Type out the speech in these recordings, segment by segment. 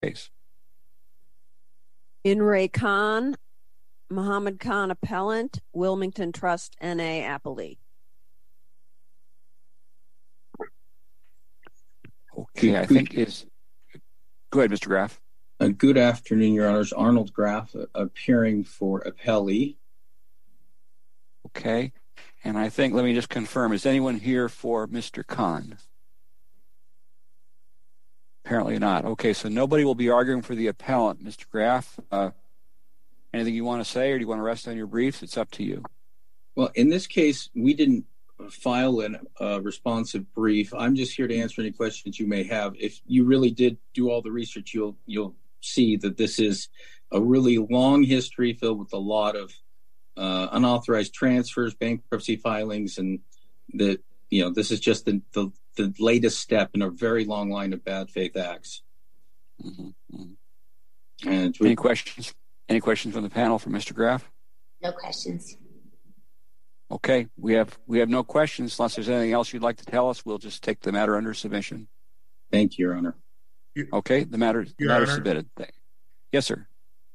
case. In Ray Khan, Muhammad Khan appellant, Wilmington Trust N.A. appellee. Okay, I think is... Go ahead, Mr. Graff. Good afternoon, Your Honors. Arnold Graff, appearing for appellee. Okay, and I think, let me just confirm, is anyone here for Mr. Khan? Apparently not. Okay, so nobody will be arguing for the appellant. Mr. Graff, anything you want to say, or do you want to rest on your briefs? It's up to you. Well, in this case, we didn't file a responsive brief. I'm just here to answer any questions you may have. If you really did do all the research, you'll see that this is a really long history filled with a lot of unauthorized transfers, bankruptcy filings, and that this is just the latest step in a very long line of bad faith acts. Mm-hmm. Mm-hmm. And any questions? Any questions from the panel for Mr. Graff? No questions. Okay, we have no questions. Unless there's anything else you'd like to tell us, we'll just take the matter under submission. Thank you, Your Honor. Okay, the matter is submitted. Yes, sir.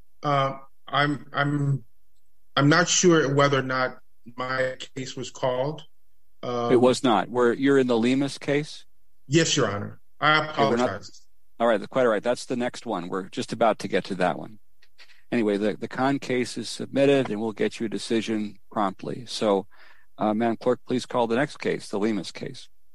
I'm not sure whether or not my case was called. It was not. You're in the Lemus case? Yes, Your Honor. I apologize. All right, quite all right. That's the next one. We're just about to get to that one. Anyway, the Khan case is submitted, and we'll get you a decision promptly. So, Madam Clerk, please call the next case, the Lemus case.